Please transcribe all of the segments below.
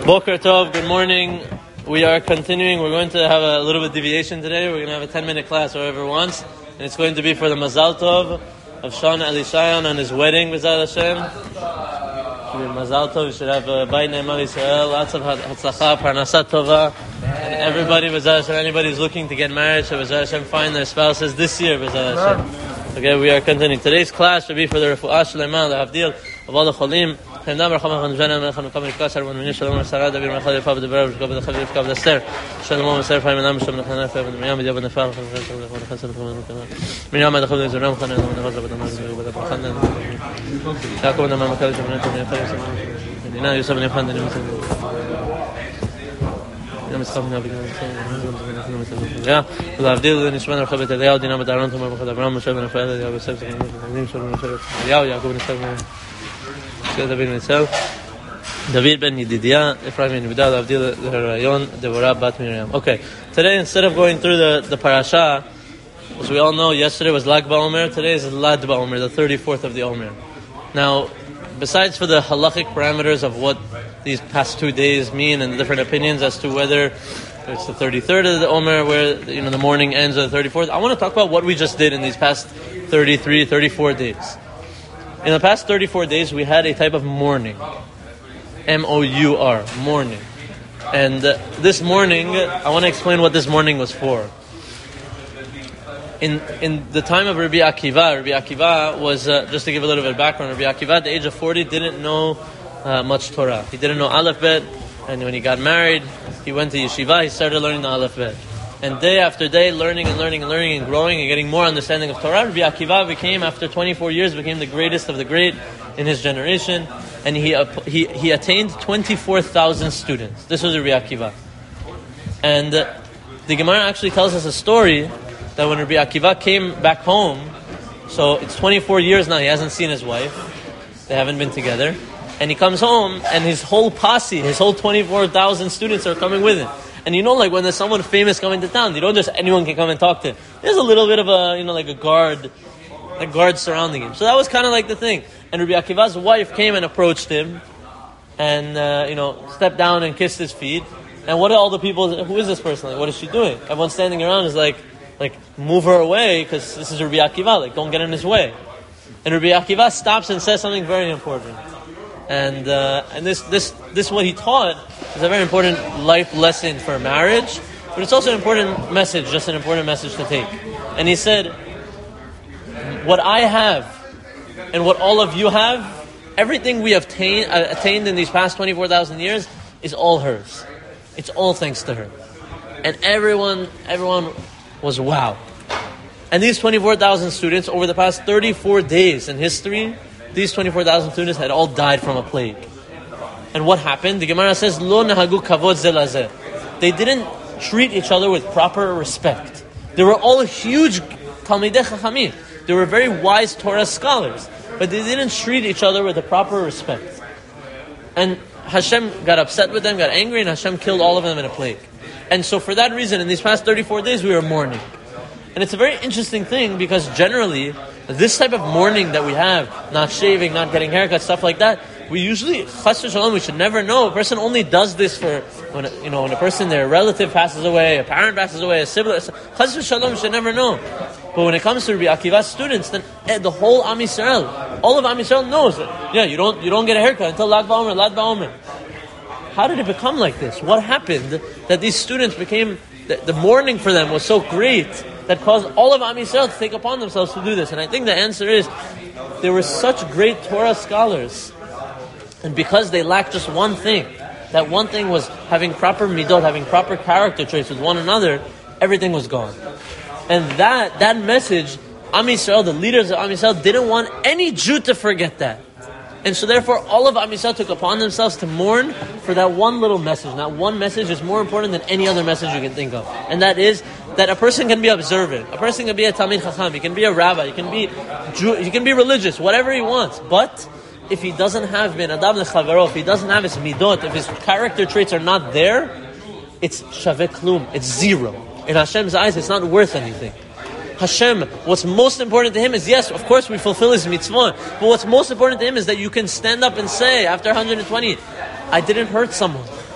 Boker Tov, good morning. We are continuing. We're going to have a little bit of deviation today. We're going to have a 10-minute class, whoever wants. And it's going to be for the Mazal Tov of Sean Elishayon on his wedding, B'ezrat Hashem. Mazal Tov, you should have a Bayit Ne'eman Yisrael, lots of Hatzlacha, Parnasat Tova. And everybody, B'ezrat Hashem, anybody who's looking to get married, should B'ezrat Hashem find their spouses this year, B'ezrat Hashem. Okay, we are continuing. Today's class should be for the Refuah Shlema, the Havdil of all the Cholim. And now we're coming to the Shalom Sarah David Machal Yefab the Berab Jacob the Khalil Yefab the Ser Shalom Sarah Fayman Nam Shalom Khana Fayman Miyam Yab the Fal Miyam the Khalil Zeram Khana the Ghazab the Mazal the Khana Yaakov the Mamakal Jamana the Yefab Nina Yusuf the Khan the Yom Islam the yeah the Avdil the Nishman the Khabet the Yao Dinam the Aron the Mamakal Abraham Moshe the Fayda the Yosef the Shalom Yao Yaakov the David ben Yedidia, Ephraim ben Yehuda, Avdil Rayon, Devorah bat Miriam. Okay, today instead of going through the parasha, as we all know, yesterday was Lag BaOmer, today is Lad BaOmer, the 34th of the Omer. Now, besides for the halachic parameters of what these past 2 days mean and the different opinions as to whether it's the 33rd of the Omer, where the morning ends on the 34th, I want to talk about what we just did in these past 33, 34 days. In the past 34 days, we had a type of mourning. M-O-U-R, mourning. And this morning, I want to explain what this mourning was for. In the time of Rabbi Akiva was, just to give a little bit of background, Rabbi Akiva at the age of 40 didn't know much Torah. He didn't know Aleph Bet, and when he got married, he went to yeshiva, he started learning the Aleph Bet. And day after day, learning and growing and getting more understanding of Torah, Rabbi Akiva became, after 24 years, became the greatest of the great in his generation. And he attained 24,000 students. This was Rabbi Akiva. And the Gemara actually tells us a story that when Rabbi Akiva came back home, so it's 24 years now, he hasn't seen his wife. They haven't been together. And he comes home, and his whole posse, his whole 24,000 students are coming with him. And when there's someone famous coming to town, just anyone can come and talk to him. There's a little bit of a guard surrounding him. So that was kind of like the thing. And Rabbi Akiva's wife came and approached him, and stepped down and kissed his feet. And what are all the people? Who is this person? Like, what is she doing? Everyone standing around is like move her away because this is Rabbi Akiva. Like, don't get in his way. And Rabbi Akiva stops and says something very important. And this what he taught is a very important life lesson for marriage, but it's also an important message, just an important message to take. And he said, what I have and what all of you have, everything we have attained in these past 24,000 years is all hers. It's all thanks to her. And everyone was wow. And these 24,000 students, over the past 34 days in history, these 24,000 students had all died from a plague. And what happened? The Gemara says, Lo nahagu kavod ze lazeh. They didn't treat each other with proper respect. They were all huge Talmidei Chachamim. They were very wise Torah scholars. But they didn't treat each other with the proper respect. And Hashem got upset with them, got angry, and Hashem killed all of them in a plague. And so for that reason, in these past 34 days, we were mourning. And it's a very interesting thing because generally, this type of mourning that we have, not shaving, not getting haircuts, stuff like that, we usually, chas v'shalom, we should never know. A person only does this for when a person, their relative passes away, a parent passes away, a sibling. Chas v'shalom, we should never know. But when it comes to Rabbi Akiva's students, then the whole Am Yisrael, all of Am Yisrael knows that, you don't get a haircut until Lag BaOmer. How did it become like this? What happened that these students became, the mourning for them was so great that caused all of Am Yisrael to take upon themselves to do this? And I think the answer is, they were such great Torah scholars, and because they lacked just one thing, that one thing was having proper midot, having proper character traits with one another, everything was gone. And that message, Am Yisrael, the leaders of Am Yisrael, didn't want any Jew to forget that. And so therefore, all of Am Yisrael took upon themselves to mourn for that one little message. And that one message is more important than any other message you can think of. And that is that a person can be observant. A person can be a Talmid Chacham. He can be a rabbi. He can be religious, whatever he wants. But if he doesn't have bin adam lechavero, if he doesn't have his midot, if his character traits are not there, it's shaveh klum. It's zero. In Hashem's eyes, it's not worth anything. Hashem, what's most important to Him is, yes, of course we fulfill His mitzvah, but what's most important to Him is that you can stand up and say, after 120, I didn't hurt someone.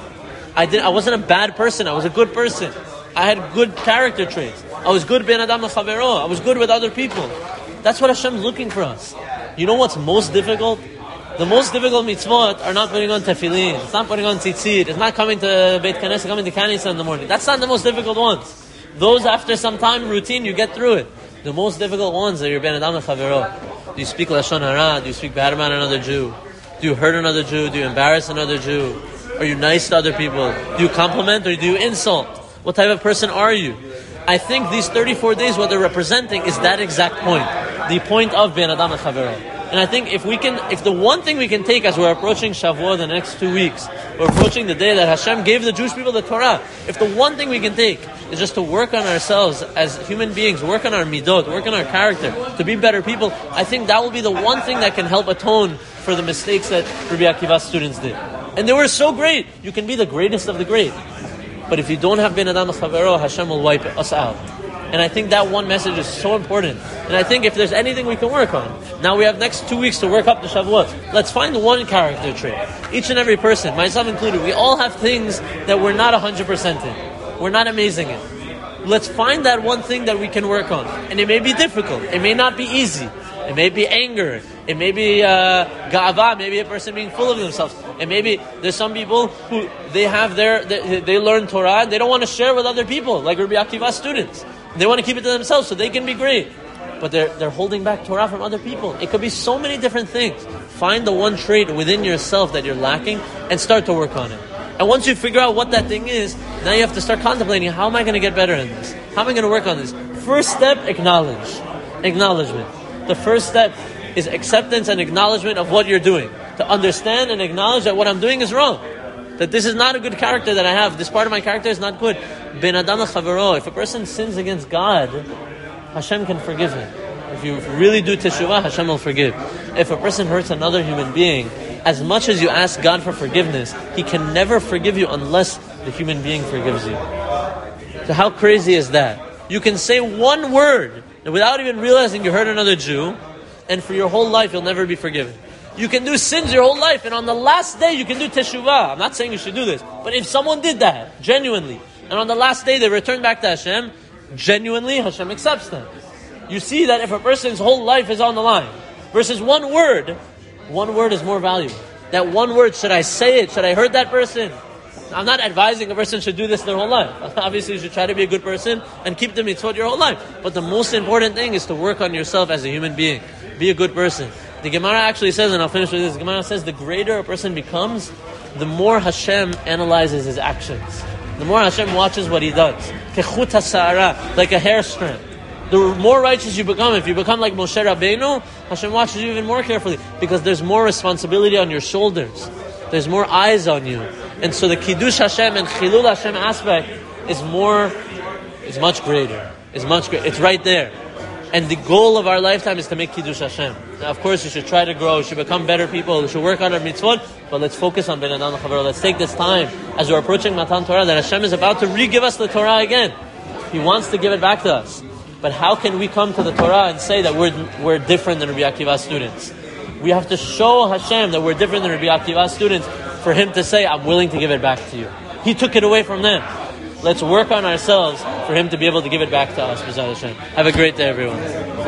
I wasn't a bad person. I was a good person. I had good character traits. I was good ben adam l'chavero. I was good with other people. That's what Hashem's looking for us. You know what's most difficult? The most difficult mitzvot are not putting on tefillin. It's not putting on tzitzit. It's not coming to Beit Knesset, coming to Kanisa in the morning. That's not the most difficult ones. Those, after some time, routine, you get through it. The most difficult ones are your ben adam l'chavero. Do you speak lashon hara? Do you speak bad about another Jew? Do you hurt another Jew? Do you embarrass another Jew? Are you nice to other people? Do you compliment or do you insult? What type of person are you? I think these 34 days, what they're representing is that exact point. The point of ben adam l'chavero. And I think if the one thing we can take as we're approaching Shavuot the next 2 weeks, we're approaching the day that Hashem gave the Jewish people the Torah. If the one thing we can take is just to work on ourselves as human beings, work on our midot, work on our character, to be better people, I think that will be the one thing that can help atone for the mistakes that Rabbi Akiva's students did. And they were so great. You can be the greatest of the great. But if you don't have ben adam l'chavero, Hashem will wipe us out. And I think that one message is so important. And I think if there's anything we can work on, now we have next 2 weeks to work up the Shavuot. Let's find one character trait. Each and every person, myself included, we all have things that we're not 100% in. We're not amazing in. Let's find that one thing that we can work on. And it may be difficult. It may not be easy. It may be anger. It may be ga'ava. Maybe a person being full of themselves. And maybe there's some people who they learn Torah and they don't want to share with other people, like Rabbi Akiva's students. They want to keep it to themselves so they can be great. But they're holding back Torah from other people. It could be so many different things. Find the one trait within yourself that you're lacking and start to work on it. And once you figure out what that thing is, now you have to start contemplating, how am I going to get better in this? How am I going to work on this? First step, acknowledgement. The first step is acceptance and acknowledgement of what you're doing. To understand and acknowledge that what I'm doing is wrong. That this is not a good character that I have. This part of my character is not good. Ben adam l'chavero. If a person sins against God, Hashem can forgive him. If you really do teshuvah, Hashem will forgive. If a person hurts another human being, as much as you ask God for forgiveness, He can never forgive you unless the human being forgives you. So how crazy is that? You can say one word without even realizing you hurt another Jew, and for your whole life you'll never be forgiven. You can do sins your whole life, and on the last day you can do teshuvah. I'm not saying you should do this, but if someone did that, genuinely, and on the last day they return back to Hashem, genuinely, Hashem accepts them. You see that if a person's whole life is on the line, versus one word is more valuable. That one word, should I say it? Should I hurt that person? I'm not advising a person should do this their whole life. Obviously, you should try to be a good person and keep the mitzvot your whole life. But the most important thing is to work on yourself as a human being. Be a good person. The Gemara actually says, and I'll finish with this, the Gemara says the greater a person becomes, the more Hashem analyzes his actions. The more Hashem watches what he does. Kechut ha'sa'ara, like a hair strand. The more righteous you become, if you become like Moshe Rabbeinu, Hashem watches you even more carefully, because there's more responsibility on your shoulders. There's more eyes on you. And so the Kiddush Hashem and Chilul Hashem aspect is much greater. It's right there. And the goal of our lifetime is to make Kiddush Hashem. Now, of course, you should try to grow, you should become better people, you should work on our mitzvot, but let's focus on Ben Adam L'Chavero. Let's take this time, as we're approaching Matan Torah, that Hashem is about to re-give us the Torah again. He wants to give it back to us. But how can we come to the Torah and say that we're different than Rabbi Akiva's students? We have to show Hashem that we're different than Rabbi Akiva's students for Him to say, I'm willing to give it back to you. He took it away from them. Let's work on ourselves for Him to be able to give it back to us. Have a great day, everyone.